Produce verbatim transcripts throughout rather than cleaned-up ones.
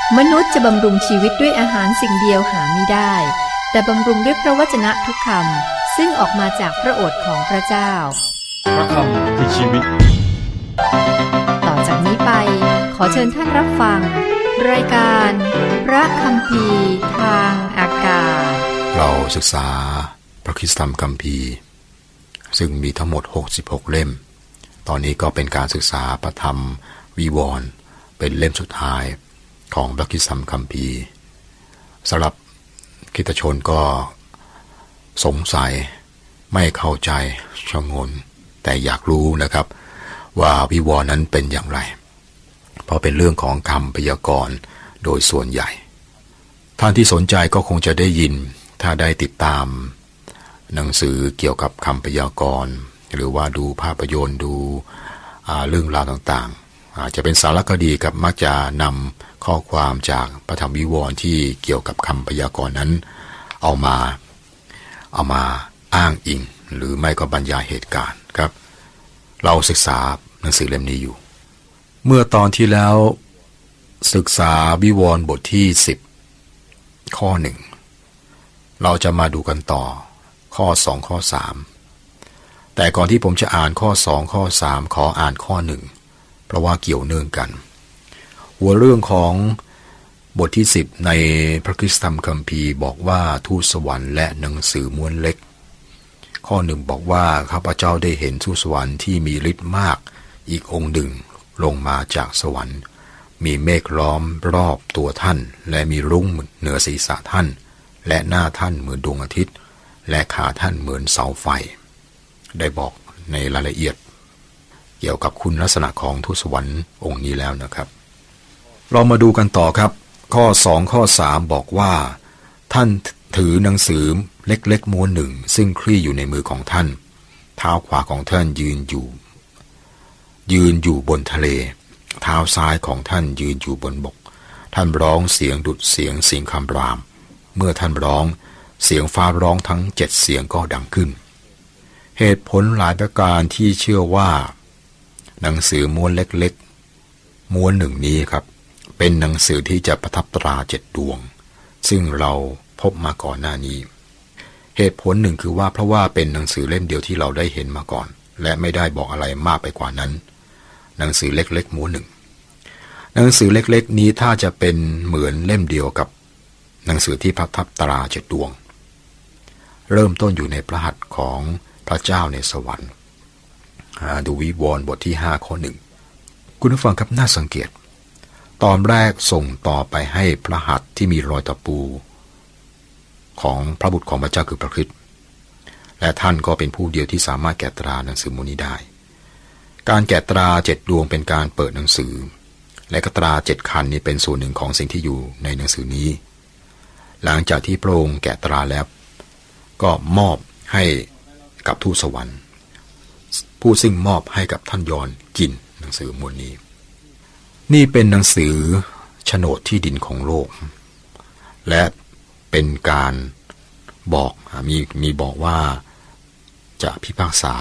มนุษย์จะบำรุงชีวิตด้วยอาหารสิ่งเดียวหาไม่ได้แต่บำรุงด้วยพระวจนะทุกคำซึ่งออกมาจากพระโอษฐ์ของพระเจ้าพระคำคือชีวิตต่อจากนี้ไปขอเชิญท่านรับฟังรายการพระคัมภีร์ทางอากาศเราศึกษาพระคริสตธรรมคัมภีร์ซึ่งมีทั้งหมดหกสิบหกเล่มตอนนี้ก็เป็นการศึกษาพระธรรมวิวรณ์เป็นเล่มสุดท้ายของพระคริสตธรรมคัมภีร์สำหรับคริสตชนก็สงสัยไม่เข้าใจชงนแต่อยากรู้นะครับว่าวิวรณ์นั้นเป็นอย่างไรเพราะเป็นเรื่องของคำพยากรณ์โดยส่วนใหญ่ท่านที่สนใจก็คงจะได้ยินถ้าได้ติดตามหนังสือเกี่ยวกับคำพยากรณ์หรือว่าดูภาพยนตร์ดูเรื่องราวต่างๆอาจจะเป็นสารคดีกับมักจะนำข้อความจากพระธรรมวิวรณ์ที่เกี่ยวกับคำพยากรณ์นั้นเอามาเอามาอ้างอิงหรือไม่ก็บรรยายเหตุการณ์ครับเราศึกษาหนังสือเล่มนี้อยู่เมื่อตอนที่แล้วศึกษาวิวรณ์บทที่สิบข้อหนึ่งเราจะมาดูกันต่อข้อสองข้อสามแต่ก่อนที่ผมจะอ่านข้อสองข้อสามขออ่านข้อหนึ่งเพราะว่าเกี่ยวเนื่องกันหัวเรื่องของบทที่สิบในพระคริสตธรรมคัมภีร์บอกว่าทูตสวรรค์และหนังสือม้วนเล็กข้อหนึ่งบอกว่าข้าพเจ้าได้เห็นทูตสวรรค์ที่มีฤทธิ์มากอีกองค์หนึ่งลงมาจากสวรรค์มีเมฆล้อมรอบตัวท่านและมีรุ้งเหนือศีรษะท่านและหน้าท่านเหมือนดวงอาทิตย์และขาท่านเหมือนเสาไฟได้บอกในรายละเอียดเกี่ยวกับคุณลักษณะของทูตสวรรค์องค์นี้แล้วนะครับเรามาดูกันต่อครับข้อสองข้อสามบอกว่าท่านถือหนังสือเล็กๆม้วนหนึ่งซึ่งคลี่อยู่ในมือของท่านเท้าขวาของท่านยืนอยู่ยืนอยู่บนทะเลเท้าซ้ายของท่านยืนอยู่บนบกท่านร้องเสียงดุจเสียงสิงคำรามเมื่อท่านร้องเสียงฟ้าร้องทั้งเจ็ดเสียงก็ดังขึ้นเหตุผลหลายประการที่เชื่อว่าหนังสือม้วนเล็กๆม้วนหนึ่งนี้ครับเป็นหนังสือที่จะประทับตราเจ็ดดวงซึ่งเราพบมาก่อนหน้านี้เหตุผลหนึ่งคือว่าเพราะว่าเป็นหนังสือเล่มเดียวที่เราได้เห็นมาก่อนและไม่ได้บอกอะไรมากไปกว่านั้นหนังสือเล็กๆม้วนหนึ่งหนังสือเล็กๆนี้ถ้าจะเป็นเหมือนเล่มเดียวกับหนังสือที่ประทับตราเจ็ดดวงเริ่มต้นอยู่ในพระหัตถ์ของพระเจ้าในสวรรค์ดูวิวรณ์บทที่ห้าข้อหนึ่งคุณผู้ฟังครับน่าสังเกตตอนแรกส่งต่อไปให้พระหัตถ์ที่มีรอยตะปูของพระบุตรของพระเจ้าคือพระคริสต์และท่านก็เป็นผู้เดียวที่สามารถแกะตราหนังสือม้วนนี้ได้การแกะตราเจ็ดดวงเป็นการเปิดหนังสือและกตราเจ็ดคันนี้เป็นส่วนหนึ่งของสิ่งที่อยู่ในหนังสือนี้หลังจากที่พระองค์แกะตราแล้วก็มอบให้กับทูตสวรรค์ผู้ซึ่งมอบให้กับท่านยอห์นกินหนังสือม้วนนี้นี่เป็นหนังสือโฉนดที่ดินของโลกและเป็นการบอกมีมีบอกว่าจะพิพากษา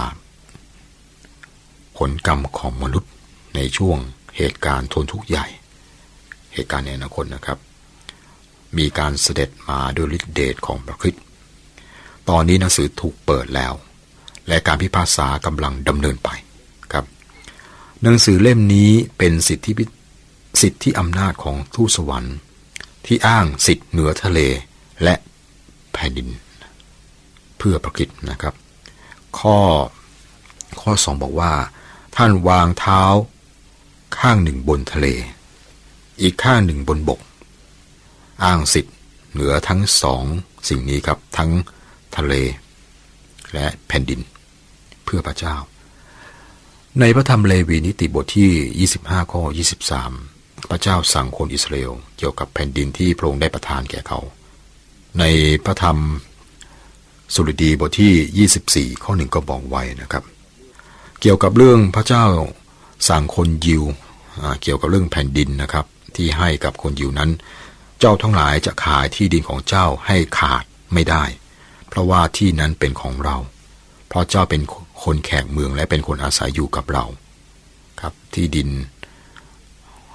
ผลกรรมของมนุษย์ในช่วงเหตุการณ์ทนทุกข์ใหญ่เหตุการณ์ในอนาคตนะครับมีการเสด็จมาด้วยฤทธิเดชของพระคริสต์ตอนนี้หนังสือถูกเปิดแล้วและการพิพากษากำลังดำเนินไปครับหนังสือเล่มนี้เป็นสิทธิสิทธิอำนาจของทูตสวรรค์ที่อ้างสิทธิเหนือทะเลและแผ่นดินเพื่อพระคริสต์นะครับข้อข้อสองบอกว่าท่านวางเท้าข้างหนึ่งบนทะเลอีกข้างหนึ่งบนบกอ้างสิทธิ์เหนือทั้งสองสิ่งนี้ครับทั้งทะเลและแผ่นดินเพื่อพระเจ้าในพระธรรมเลวีนิติบทที่ยี่สิบห้าข้อยี่สิบสามพระเจ้าสั่งคนอิสราเอลเกี่ยวกับแผ่นดินที่พระองค์ได้ประทานแก่เขาในพระธรรมสุรดีบทที่ยี่สิบสี่ข้อหนึ่งก็บอกไว้นะครับเกี่ยวกับเรื่องพระเจ้าสั่งคนยิวเกี่ยวกับเรื่องแผ่นดินนะครับที่ให้กับคนยิวนั้นเจ้าทั้งหลายจะขายที่ดินของเจ้าให้ขาดไม่ได้เพราะว่าที่นั้นเป็นของเราเพราะเจ้าเป็นคนแขกเมืองและเป็นคนอาศัยอยู่กับเราครับที่ดิน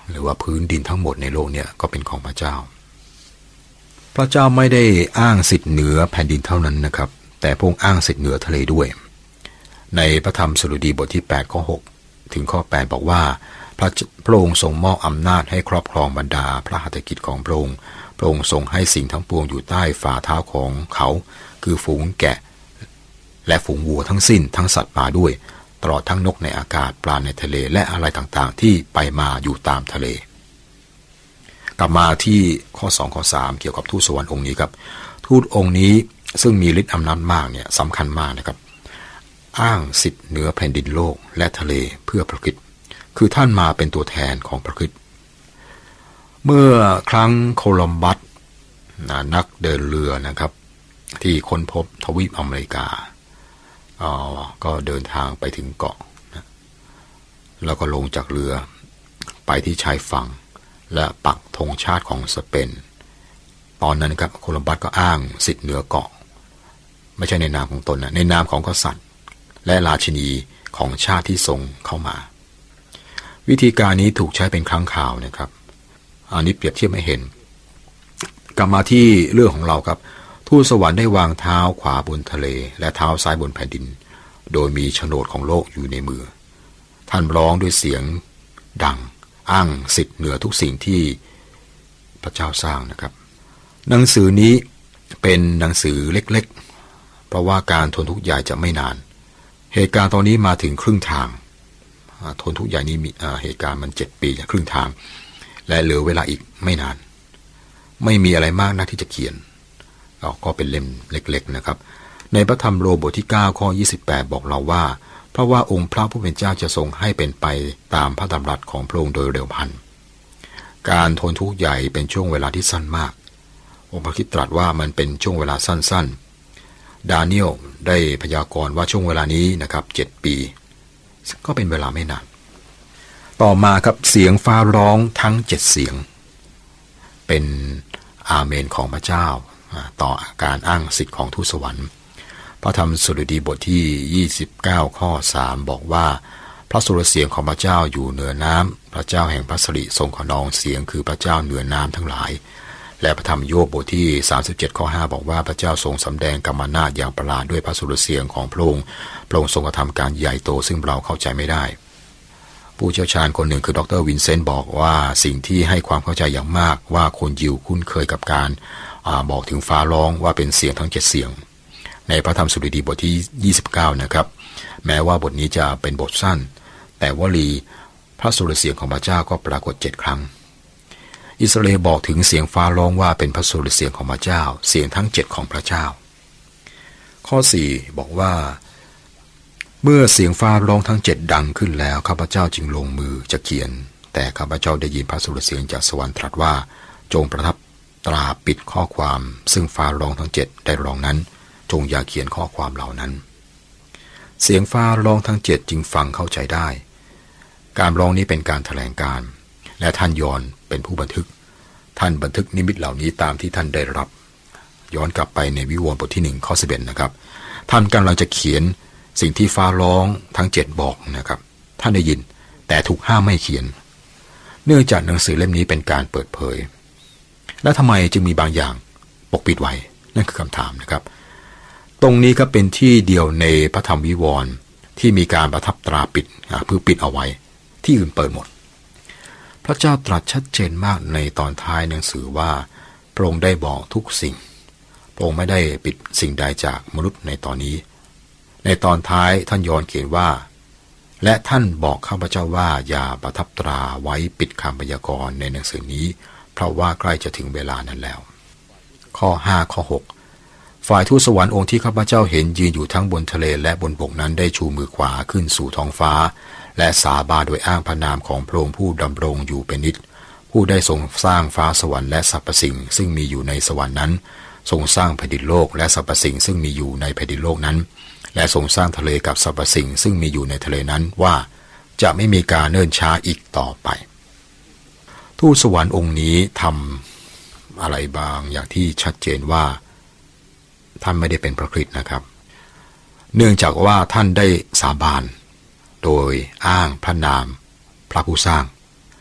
หรือว่าพื้นดินทั้งหมดในโลกเนี่ยก็เป็นของพระเจ้าพระเจ้าไม่ได้อ้างสิทธิ์เหนือแผ่นดินเท่านั้นนะครับแต่พระองค์อ้างสิทธิ์เหนือทะเลด้วยในพระธรรมสดุดีบทที่แปดข้อหกถึงข้อแปดบอกว่าพระพระองค์ทรงมอบอำนาจให้ครอบครองบรรดาพระหัตถกิจของพระองค์พระองค์ทรงให้สิ่งทั้งปวงอยู่ใต้ฝ่าเท้าของเขาคือฝูงแกะและฝูงวัวทั้งสิ้นทั้งสัตว์ป่าด้วยตลอดทั้งนกในอากาศปลาในทะเลและอะไรต่างๆที่ไปมาอยู่ตามทะเลกลับมาที่ข้อสองข้อสามเกี่ยวกับทูตสวรรค์องค์นี้ครับทูตองค์นี้ซึ่งมีฤทธิ์อำนาจมากเนี่ยสำคัญมากนะครับอ้างสิทธิ์เหนือแผ่นดินโลกและทะเลเพื่อพระคริสต์คือท่านมาเป็นตัวแทนของพระคริสต์เมื่อครั้งโคลัมบัสนักเดินเรือนะครับที่ค้นพบทวีปอเมริกาอ๋อก็เดินทางไปถึงเกาะนะแล้วก็ลงจากเรือไปที่ชายฝั่งและปักธงชาติของสเปนตอนนั้นครับโคลัมบัสก็อ้างสิทธิ์เหนือเกาะไม่ใช่ในนามของตนนะในนามของกษัตริย์และราชินีของชาติที่ทรงเข้ามาวิธีการนี้ถูกใช้เป็นครั้งคราวนะครับอันนี้เปรียบเทียบให้เห็นกลับมาที่เรื่องของเราครับทูตสวรรค์ได้วางเท้าขวาบนทะเลและเท้าซ้ายบนแผ่นดินโดยมีโฉนดของโลกอยู่ในมือท่านร้องด้วยเสียงดังอ้างสิทธิ์เหนือทุกสิ่งที่พระเจ้าสร้างนะครับหนังสือนี้เป็นหนังสือเล็กๆเพราะว่าการทนทุกข์ใหญ่จะไม่นานเหตุการณ์ตอนนี้มาถึงครึ่งทางทนทุกข์ใหญ่นี้มีเหตุการณ์มันเจ็ดปีจากครึ่งทางและเหลือเวลาอีกไม่นานไม่มีอะไรมากนักที่จะเขียนก็เป็นเล่มเล็กๆนะครับในพระธรรมโรมบทที่เก้าข้อยี่สิบแปดบอกเราว่าเพราะว่าองค์พระผู้เป็นเจ้าจะทรงให้เป็นไปตามพระดำรัสของพระองค์โดยเร็วพลันการทนทุกข์ใหญ่เป็นช่วงเวลาที่สั้นมากองค์พระคริสต์ตรัสว่ามันเป็นช่วงเวลาสั้นๆดาเนียลได้พยากรณ์ว่าช่วงเวลานี้นะครับเจ็ดปีก็เป็นเวลาไม่นานต่อมาครับเสียงฟ้าร้องทั้งเจ็ดเสียงเป็นอาเมนของพระเจ้าต่อการอ้างสิทธิ์ของทูตสวรรค์พระธรรมสดุดีบทที่ยี่สิบเก้าข้อสามบอกว่าพระสุรเสียงของพระเจ้าอยู่เหนือน้ำพระเจ้าแห่งพระสิริทรงขนองเสียงคือพระเจ้าเหนือน้ำทั้งหลายและพระธรรมโยบบทที่สามสิบเจ็ดข้อห้าบอกว่าพระเจ้าทรงสำแดงกำมนาจอย่างประหลาดด้วยพระสุรเสียงของพระองค์พระองค์ทรงกระทำการใหญ่โตซึ่งเราเข้าใจไม่ได้ผู้เชี่ยวชาญคนหนึ่งคือดรวินเซนต์บอกว่าสิ่งที่ให้ความเข้าใจอย่างมากว่าคนยิวคุ้นเคยกับการบอกถึงฟ้าร้องว่าเป็นเสียงทั้งเจ็ดเสียงในพระธรรมสดุดีบทที่ยี่สิบเก้านะครับแม้ว่าบทนี้จะเป็นบทสั้นแต่วลีพระสุรเสียงของพระเจ้าก็ปรากฏเจ็ดครั้งอิสราเอลบอกถึงเสียงฟ้าร้องว่าเป็นพระสุรเสียงของพระเจ้าเสียงทั้งเจ็ดของพระเจ้าข้อสี่บอกว่าเมื่อเสียงฟ้าร้องทั้งเจ็ดดังขึ้นแล้วข้าพเจ้าจึงลงมือจะเขียนแต่ข้าพเจ้าได้ยินพระสุรเสียงจากสวรรค์ตรัสว่าจงประทับตราปิดข้อความซึ่งฟ้าร้องทั้งเจ็ดได้ร้องนั้นจงอย่าเขียนข้อความเหล่านั้นเสียงฟ้าร้องทั้งเจ็ดจึงฟังเข้าใจได้การร้องนี้เป็นการแถลงการและท่านยอนเป็นผู้บันทึกท่านบันทึกนิมิตเหล่านี้ตามที่ท่านได้รับย้อนกลับไปในวิวรณ์บทที่หนึ่งข้อสิบเอ็ดนะครับท่านกำลังจะเขียนสิ่งที่ฟ้าร้องทั้งเจ็ดบอกนะครับท่านได้ยินแต่ถูกห้ามไม่เขียนเนื่องจากหนังสือเล่มนี้เป็นการเปิดเผยและทำไมจึงมีบางอย่างปกปิดไว้นั่นคือคำถามนะครับตรงนี้ก็เป็นที่เดียวในพระธรรมวิวรณ์ที่มีการประทับตราปิดเพื่อปิดเอาไว้ที่อื่นเปิดหมดพระเจ้าตรัสชัดเจนมากในตอนท้ายหนังสือว่าพระองค์ได้บอกทุกสิ่งพระองค์ไม่ได้ปิดสิ่งใดจากมนุษย์ในตอนนี้ในตอนท้ายท่านยอห์นเขียนว่าและท่านบอกข้าพเจ้าว่าอย่าประทับตราไว้ปิดคำพยากรณ์ในหนังสือนี้เพราะว่าใกล้จะถึงเวลานั้นแล้วข้อห้าข้อหกฝ่ายทูตสวรรค์องค์ที่ข้าพเจ้าเห็นยืนอยู่ทั้งบนทะเลและบนบกนั้นได้ชูมือขวาขึ้นสู่ท้องฟ้าและสาบานโดยอ้างพระนามของพระองค์ผู้ดำรงอยู่เป็นนิจผู้ได้ทรงสร้างฟ้าสวรรค์และสรรพสิ่งซึ่งมีอยู่ในสวรรค์นั้นทรงสร้างแผ่นดินโลกและสรรพสิ่งซึ่งมีอยู่ในแผ่นดินโลกนั้นและทรงสร้างทะเลกับสรรพสิ่งซึ่งมีอยู่ในทะเลนั้นว่าจะไม่มีการเนิ่นช้าอีกต่อไปทูตสวรรค์องค์นี้ทำอะไรบางอย่างที่ชัดเจนว่าท่านไม่ได้เป็นพระคริสต์นะครับเนื่องจากว่าท่านได้สาบานโดยอ้างพระนามพระผู้สร้างท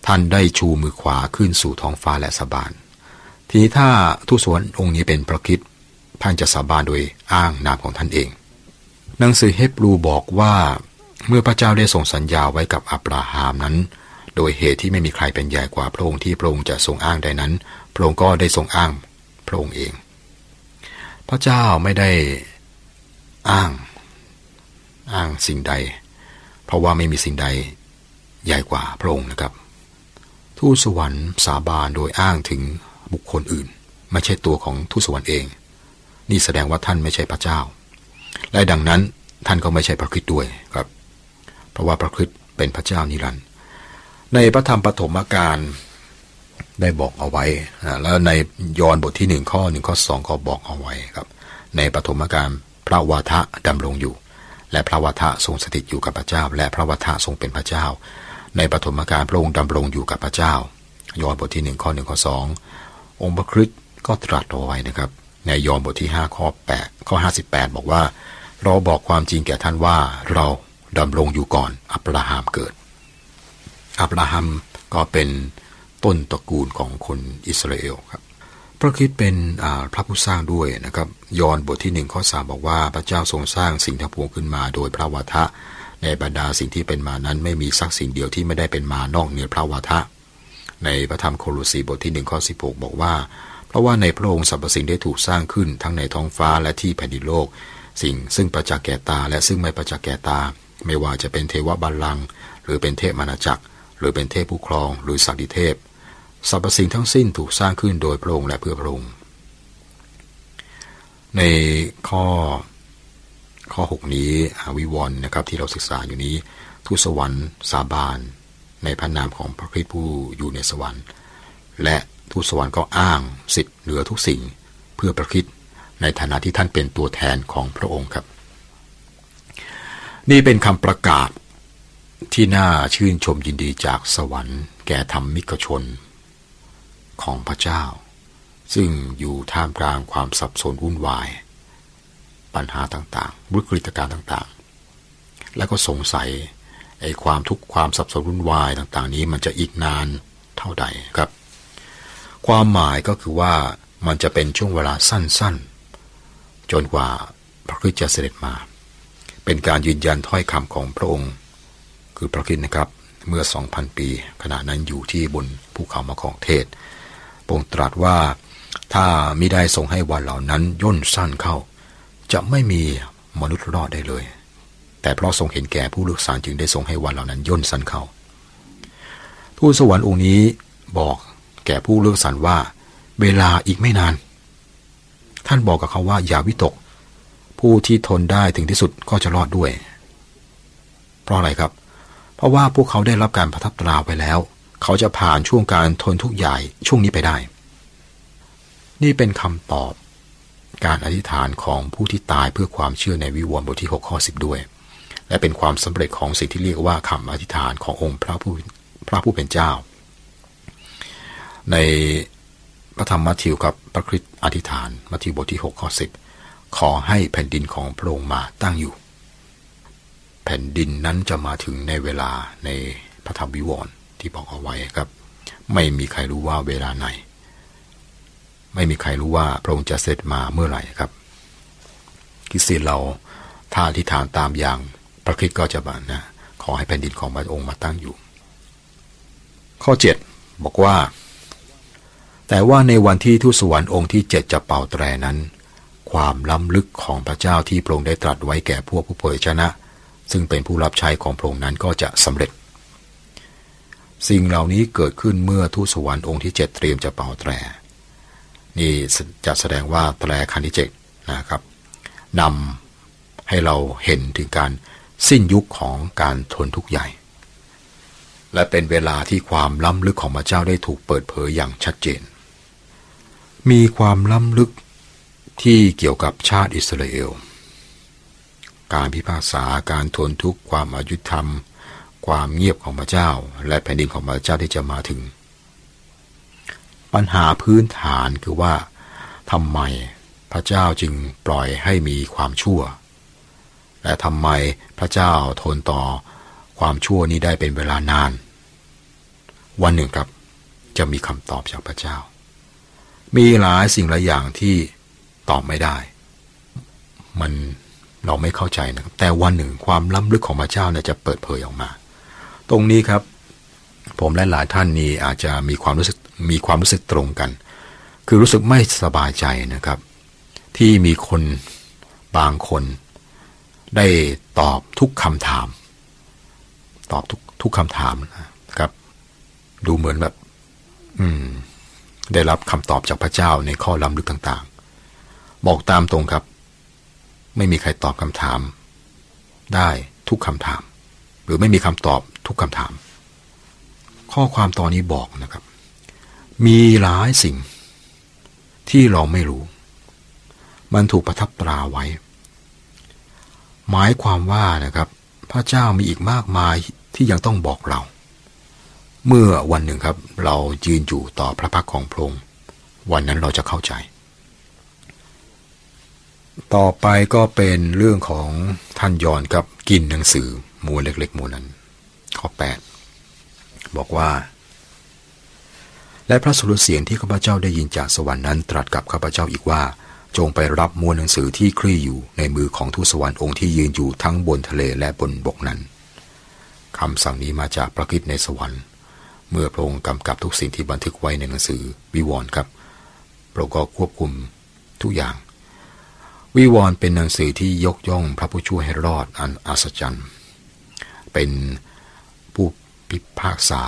ท่านได้ชูมือขวาขึ้นสู่ท้องฟ้าและสาบานทีนี้ถ้าทูตสวรรค์องค์นี้เป็นพระคริสต์ท่านจะสาบานโดยอ้างนามของท่านเองหนังสือเฮบรูบอกว่าเมื่อพระเจ้าได้ทรงสัญญาไว้กับอับราฮัมนั้นโดยเหตุที่ไม่มีใครเป็นใหญ่กว่าพระองค์ที่พระองค์จะทรงอ้างใดนั้นพระองค์ก็ได้ทรงอ้างพระองค์เองพระเจ้าไม่ได้อ้างอ้างสิ่งใดเพราะว่าไม่มีสิ่งใดใหญ่กว่าพระองค์นะครับทูตสวรรค์สาบานโดยอ้างถึงบุคคลอื่นไม่ใช่ตัวของทูตสวรรค์เองนี่แสดงว่าท่านไม่ใช่พระเจ้าและดังนั้นท่านก็ไม่ใช่พระคริสต์ด้วยครับเพราะว่าพระคริสต์เป็นพระเจ้านิรันดร์ในพระธรรมปฐมกาลได้บอกเอาไว้แล้วในยอห์นบทที่หนึ่งข้อหนึ่งข้อสองก็บอกเอาไว้ครับในปฐมกาลพระวาทะดำรงอยู่และพระวาทะทรงสถิตอยู่กับพระเจ้าและพระวาทะทรงเป็นพระเจ้าในปฐมกาลพระองค์ดำรงอยู่กับพระเจ้ายอห์นบทที่หนึ่งข้อหนึ่งข้อสององค์พระคริสต์ก็ตรัสเอาไว้นะครับในยอห์นบทที่ห้าข้อแปดข้อห้าสิบแปดบอกว่าเราบอกความจริงแก่ท่านว่าเราดำรงอยู่ก่อนอับราฮัมเกิดอับราฮัมก็เป็นต้นตระกูลของคนอิสราเอลครับพระคริสต์เป็นพระผู้สร้างด้วยนะครับยอห์นบทที่หนึ่งข้อสามบอกว่าพระเจ้าทรงสร้างสิ่งทั้งปวงขึ้นมาโดยพระวาทะในบรรดาสิ่งที่เป็นมานั้นไม่มีสักสิ่งเดียวที่ไม่ได้เป็นมานอกเหนือพระวาทะในพระธรรมโคโลสีบทที่หนึ่งข้อสิบหกบอกว่าเพราะว่าในพระองค์สรรพสิ่งได้ถูกสร้างขึ้นทั้งในท้องฟ้าและที่แผ่นดินโลกสิ่งซึ่งประจักษ์แก่ตาและซึ่งไม่ประจักษ์แก่ตาไม่ว่าจะเป็นเทวบัลลังก์หรือเป็นเทพอาณาจักรหรือเป็นเทพผู้ครองหรือสักดิเทพสรรพสิ่งทั้งสิ้นถูกสร้างขึ้นโดยพระองค์และเพื่อพระองค์ในข้อข้อหกนี้วิวรณ์นะครับที่เราศึกษาอยู่นี้ทูตสวรรค์สาบานในพระนามของพระคริสต์ผู้อยู่ในสวรรค์และทูตสวรรค์ก็อ้างสิทธิ์เหนือทุกสิ่งเพื่อพระคริสต์ในฐานะที่ท่านเป็นตัวแทนของพระองค์ครับนี่เป็นคำประกาศที่น่าชื่นชมยินดีจากสวรรค์แก่ธรรมิกชนของพระเจ้าซึ่งอยู่ท่ามกลางความสับสนวุ่นวายปัญหาต่างๆวิกฤตการณ์ต่างๆแล้วก็สงสัยไอ้ความทุกข์ความสับสนวุ่นวายต่างๆนี้มันจะอีกนานเท่าใดครับความหมายก็คือว่ามันจะเป็นช่วงเวลาสั้นๆจนกว่าพระคริสต์จะเสด็จมาเป็นการยืนยันถ้อยคำของพระองค์คือพระคริสต์นะครับเมื่อ สองพัน ปีขณะนั้นอยู่ที่บนภูเขามะขามเทศพระองค์ตรัสว่าถ้ามิได้ทรงให้วันเหล่านั้นย่นสั้นเข้าจะไม่มีมนุษย์รอดได้เลยแต่เพราะทรงเห็นแก่ผู้เลือกสรรจึงได้ทรงให้วันเหล่านั้นย่นสั้นเข้าทูตสวรรค์องค์นี้บอกแก่ผู้เลือกสรรว่าเวลาอีกไม่นานท่านบอกกับเขาว่าอย่าวิตกผู้ที่ทนได้ถึงที่สุดก็จะรอดด้วยเพราะอะไรครับเพราะว่าพวกเขาได้รับการประทับตราไว้แล้วเขาจะผ่านช่วงการทนทุกข์ใหญ่ช่วงนี้ไปได้นี่เป็นคำตอบการอธิษฐานของผู้ที่ตายเพื่อความเชื่อในวิวรณ์บทที่หกข้อสิบด้วยและเป็นความสำเร็จของสิ่งที่เรียกว่าคำอธิษฐานขององค์พระผู้พระผู้เป็นเจ้าในพระธรรมมัทธิวครับพระคริสต์อธิษฐานมัทธิวบทที่หกข้อสิบขอให้แผ่นดินของพระองค์มาตั้งอยู่แผ่นดินนั้นจะมาถึงในเวลาในพระธรรมวิวรณ์ที่บอกเอาไว้ครับไม่มีใครรู้ว่าเวลาไหนไม่มีใครรู้ว่าพระองค์จะเสด็จมาเมื่อไหร่ครับคริสเตียนเราถ้าอธิษฐานตามอย่างพระคริสต์ก็จะบันนะขอให้แผ่นดินของพระองค์มาตั้งอยู่ข้อเจ็ดบอกว่าแต่ว่าในวันที่ทูตสวรรค์องค์ที่เจ็ดจะเป่าแตรนั้นความล้ำลึกของพระเจ้าที่พระองค์ได้ตรัสไว้แก่พวกผู้เผยชนะซึ่งเป็นผู้รับใช้ของพระองค์นั้นก็จะสำเร็จสิ่งเหล่านี้เกิดขึ้นเมื่อทูตสวรรค์องค์ที่เจ็ดเตรียมจะเป่าแตรนี่จะแสดงว่าแตรคันที่เจ็ดนะครับนำให้เราเห็นถึงการสิ้นยุคของการทนทุกข์ใหญ่และเป็นเวลาที่ความล้ำลึกของพระเจ้าได้ถูกเปิดเผยอย่างชัดเจนมีความล้ำลึกที่เกี่ยวกับชาติอิสราเอลการพิพากษาการทนทุกข์ความอายุธรรมความเงียบของพระเจ้าและแผ่นดินของพระเจ้าที่จะมาถึงปัญหาพื้นฐานคือว่าทำไมพระเจ้าจึงปล่อยให้มีความชั่วและทำไมพระเจ้าทนต่อความชั่วนี้ได้เป็นเวลานานวันหนึ่งครับจะมีคำตอบจากพระเจ้ามีหลายสิ่งหลายอย่างที่ตอบไม่ได้มันเราไม่เข้าใจนะครับแต่วันหนึ่งความล้ำลึกของพระเจ้าเนี่ยจะเปิดเผยออกมาตรงนี้ครับผมและหลายท่านนี้อาจจะมีความรู้สึกมีความรู้สึกตรงกันคือรู้สึกไม่สบายใจนะครับที่มีคนบางคนได้ตอบทุกคำถามตอบทุกทุกคำถามนะครับดูเหมือนแบบอืมได้รับคำตอบจากพระเจ้าในข้อล้ำลึกต่างๆบอกตามตรงครับไม่มีใครตอบคำถามได้ทุกคำถามหรือไม่มีคำตอบทุกคำถามข้อความตอนนี้บอกนะครับมีหลายสิ่งที่เราไม่รู้มันถูกประทับตราไว้หมายความว่านะครับพระเจ้ามีอีกมากมายที่ยังต้องบอกเราเมื่อวันหนึ่งครับเรายืนอยู่ต่อพระพักของพระองค์วันนั้นเราจะเข้าใจต่อไปก็เป็นเรื่องของท่านยอห์นกับกินหนังสือม้วนเล็กๆม้วนนั้นข้อแปดบอกว่าและพระสุรเสียงที่ข้าพเจ้าได้ยินจากสวรรค์นั้นตรัสกับข้าพเจ้าอีกว่าจงไปรับม้วนหนังสือที่คลี่อยู่ในมือของทูตสวรรค์องค์ที่ยืนอยู่ทั้งบนทะเลและบนบกนั้นคำสั่งนี้มาจากพระคริสต์ในสวรรค์เมื่อพระองค์กำกับทุกสิ่งที่บันทึกไว้ในหนังสือวิวรณ์ครับพระองค์ก็ควบคุมทุกอย่างวิวรณ์เป็นหนังสือที่ยกย่องพระผู้ช่วยให้รอดอันอัศจรรย์เป็นผู้พิพากษา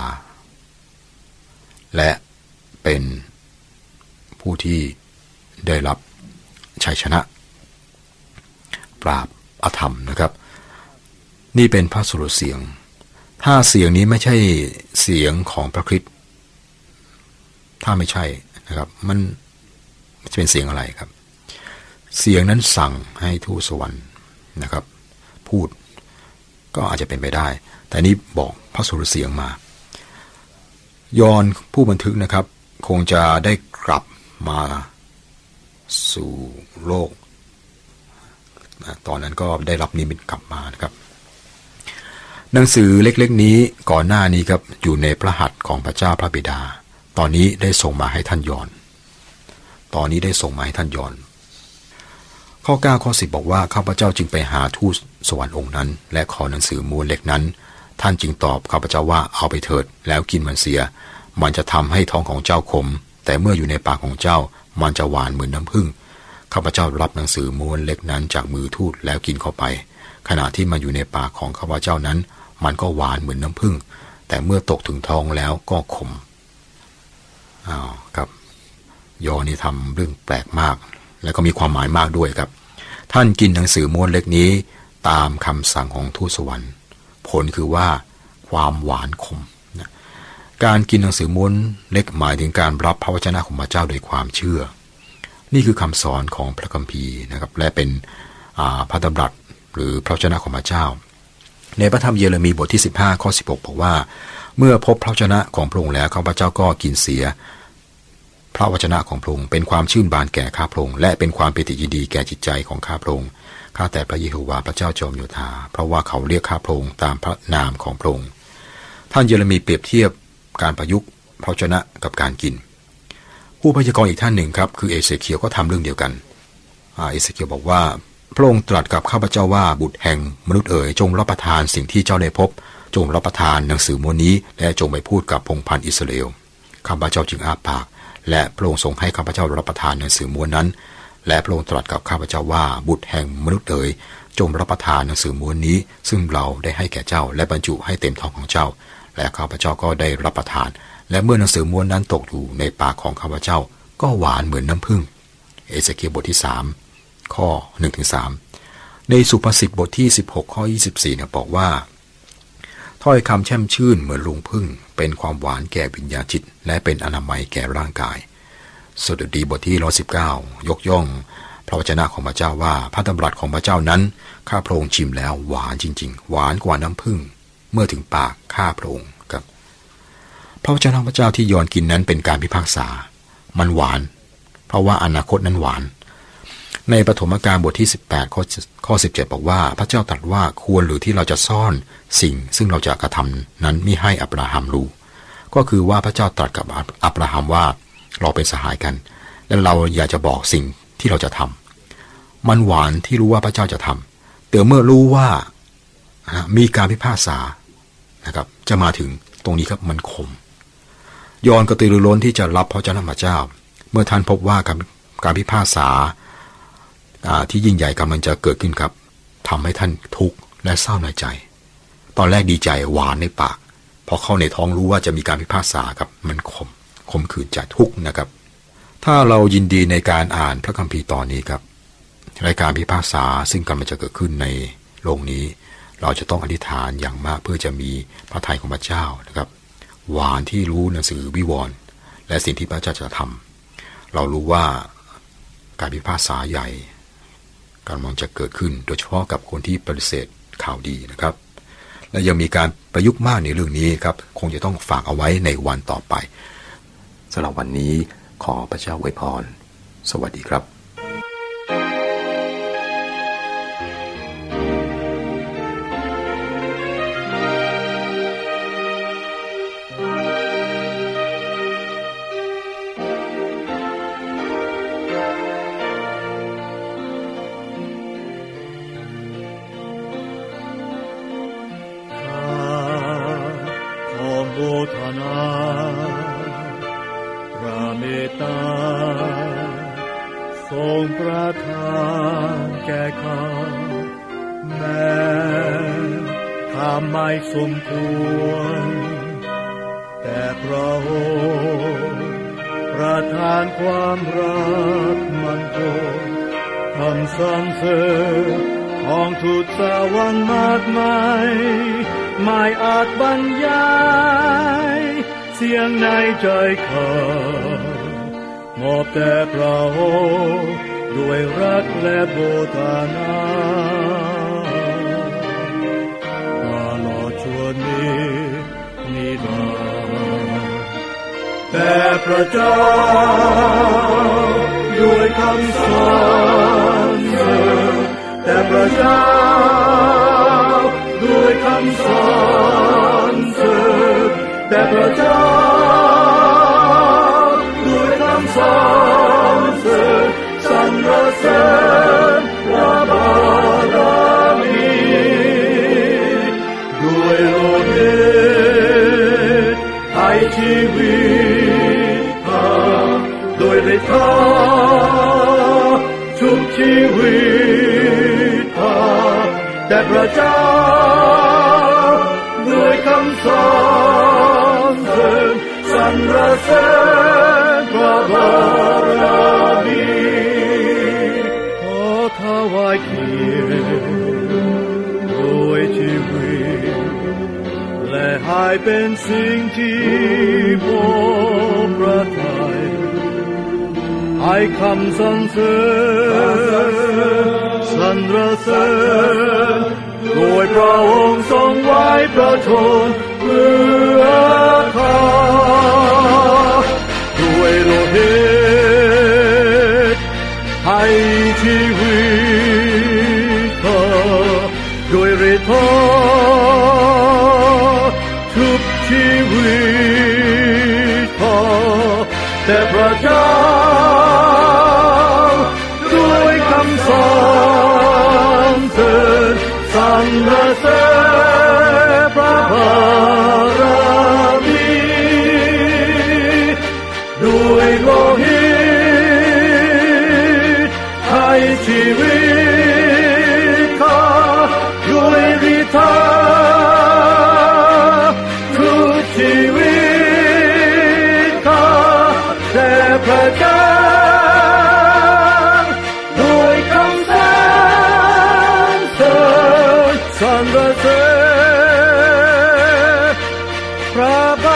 และเป็นผู้ที่ได้รับชัยชนะปราบอธรรมนะครับนี่เป็นพระสุรเสียงถ้าเสียงนี้ไม่ใช่เสียงของพระคริสต์ถ้าไม่ใช่นะครับมันจะเป็นเสียงอะไรครับเสียงนั้นสั่งให้ทูตสวรรค์นะครับพูดก็อาจจะเป็นไปได้แต่นี้บอกพระสุรเสียงมายอห์นผู้บันทึกนะครับคงจะได้กลับมาสู่โลกตอนนั้นก็ได้รับนิมิตกลับมานะครับหนังสือเล็กๆนี้ก่อนหน้านี้ครับอยู่ในพระหัตถ์ของพระเจ้าพระบิดาตอนนี้ได้ส่งมาให้ท่านยอห์นตอนนี้ได้ส่งมาให้ท่านยอห์นข้อเก้าข้อสิบบอกว่าข้าพเจ้าจึงไปหาทูตสวรรค์องค์นั้นและขอหนังสือม้วนเล็กนั้นท่านจึงตอบข้าพเจ้าว่าเอาไปเถิดแล้วกินมันเสียมันจะทำให้ท้องของเจ้าขมแต่เมื่ออยู่ในปากของเจ้ามันจะหวานเหมือนน้ำผึ้งข้าพเจ้ารับหนังสือม้วนเล็กนั้นจากมือทูตแล้วกินเข้าไปขณะที่มันอยู่ในปากของข้าพเจ้านั้นมันก็หวานเหมือนน้ำผึ้งแต่เมื่อตกถึงท้องแล้วก็ขมอ้าวครับยอห์นนี่ทำเรื่องแปลกมากและก็มีความหมายมากด้วยครับท่านกินหนังสือม้วนเล็กนี้ตามคำสั่งของทูตสวรรค์ผลคือว่าความหวานขมนะการกินหนังสือม้วนเล็กหมายถึงการรับพระวจนะของพระเจ้าโดยความเชื่อนี่คือคำสอนของพระคัมภีร์นะครับและเป็นพระดำรัสหรือพระวจนะของพระเจ้าในพระธรรมเยเรมีบทที่สิบห้าข้อสิบหกบอกว่าเมื่อพบพระวจนะของพระองค์แล้วข้าพเจ้าก็กินเสียพระวจนะของพระองค์เป็นความชื่นบานแก่ข้าพระองค์และเป็นความปิติยินดีแก่จิตใจของข้าพระองค์ข้าแต่พระเยโฮวาห์พระเจ้าจอมโยธาเพราะว่าเขาเรียกข้าพระองค์ตามพระนามของพระองค์ท่านเยเรมีเปรียบเทียบการประยุกต์พระวจนะกับการกินผู้พยากรณ์อีกท่านหนึ่งครับคือเอเสเคียลก็ทำเรื่องเดียวกันเอเสเคียลบอกว่าพระองค์ตรัสกับข้าพเจ้าว่าบุตรแห่งมนุษย์เอ๋ยจงรับประทานสิ่งที่เจ้าได้พบจงรับประทานหนังสือม้วนนี้และจงไปพูดกับพงศ์พันธุ์อิสราเอลข้าพเจ้าจึงอ้าปากและพระองค์ทรงให้ข้าพเจ้ารับประทานหนังสือม้วนนั้นและพระองค์ตรัสกับข้าพเจ้าว่าบุตรแห่งมนุษย์เอ๋ยจงรับประทานหนังสือม้วนนี้ซึ่งเราได้ให้แก่เจ้าและบรรจุให้เต็มท้องของเจ้าและข้าพเจ้าก็ได้รับประทานและเมื่อหนังสือม้วนนั้นตกอยู่ในปากของข้าพเจ้าก็หวานเหมือนน้ำผึ้งเอเสเคียลบทที่สามข้อ หนึ่งถึงสาม ในสุภาษิตบทที่สิบหกข้อยี่สิบสี่เนี่ยบอกว่าถ้อยคำแช่มชื่นเหมือนรวงผึ้งเป็นความหวานแก่วิญญาณจิตและเป็นอนามัยแก่ร่างกายสดุดีบทที่หนึ่งร้อยสิบเก้ายกย่องพระวจนะของพระเจ้าว่าพระดำรัสของพระเจ้านั้นข้าพระองค์ชิมแล้วหวานจริงๆหวานกว่าน้ำผึ้งเมื่อถึงปากข้าพระองค์ครับพระวจนะของพระเจ้าที่ยอห์นกินนั้นเป็นการพิพากษามันหวานเพราะว่าอนาคตนั้นหวานในปฐมกาลบทที่สิบแปดข้อข้อสิบเจ็ดบอกว่าพระเจ้าตรัสว่าควรหรือที่เราจะซ่อนสิ่งซึ่งเราจะกระทำนั้นมิให้อับราฮัมรู้ก็คือว่าพระเจ้าตรัสกับอับราฮัมว่าเราเป็นสหายกันและเราอยากจะบอกสิ่งที่เราจะทำมันหวานที่รู้ว่าพระเจ้าจะทำแต่เมื่อรู้ว่ามีการพิพากษานะครับจะมาถึงตรงนี้ครับมันคมยอห์นกระตือรือร้นที่จะรับพระเจ้าพระเจ้าเมื่อท่านพบว่าการการพิพากษาที่ยิ่งใหญ่กำลังจะเกิดขึ้นครับทำให้ท่านทุกข์และเศร้าในใจตอนแรกดีใจหวานในปากพอเข้าในท้องรู้ว่าจะมีการพิพากษาครับมันขมขมขื่นใจทุกข์นะครับถ้าเรายินดีในการอ่านพระคัมภีร์ตอนนี้ครับรายการพิพากษาซึ่งกำลังจะเกิดขึ้นในโลกนี้เราจะต้องอธิษฐานอย่างมากเพื่อจะมีพระทัยของพระเจ้านะครับหวานที่รู้หนังสือวิวรณ์และสิ่งที่พระเจ้าจะทำเรารู้ว่าการพิพากษาใหญ่กำลังจะเกิดขึ้นโดยเฉพาะกับคนที่ปฏิเสธข่าวดีนะครับและยังมีการประยุกต์มากในเรื่องนี้ครับคงจะต้องฝากเอาไว้ในวันต่อไปสำหรับวันนี้ขอพระเจ้าอวยพรสวัสดีครับทรงประทานแก่ข้าแม้ข้าไม่สมควรแต่พระองค์ประทานความรักมันคงคำสรรเสริญของทูตสวรรค์มากมายไม่อาจบรรยายเสียงในใจข้ามอบแต่พระองค์ด้วยรักและบูชานาตลอดชั่วนิรันดร์แต่พระเจ้าด้วยคำสรรเสริญแต่พระเจ้าด้วยคำสรรเสริญแต่พระเจ้าด้วยคำสรรเสริญสรรเสริญพระบารมีด้วยโลหิตให้ชีวิตข้าโดยฤทธิ์ข้าชุบชีวิตข้าแต่พระเจ้าด้วยคำสรรเสริญสรรเสริญพระบารมีขอถวายเกียรติด้วยชีวิตและให้เป็นสิ่งที่พอประทัยให้คำสรรเสริญสรรเสริญโดยพระองค์ทรงไว้พระชนเพื่อข้าด้วยโลหิตให้ชีวิตข้าด้วยฤทธิ์ข้าทุกชีวิตข้าแต่พระเจ้าด้วยคำสรรเสริญสรรเสริญพระบารมีด้วยโลหิตให้ชีวิตข้าด้วยฤทธิ์ทุกชีวิตข้าแต่พระเจ้าด้วยคำสรรเสริญสรรเสริญพระบ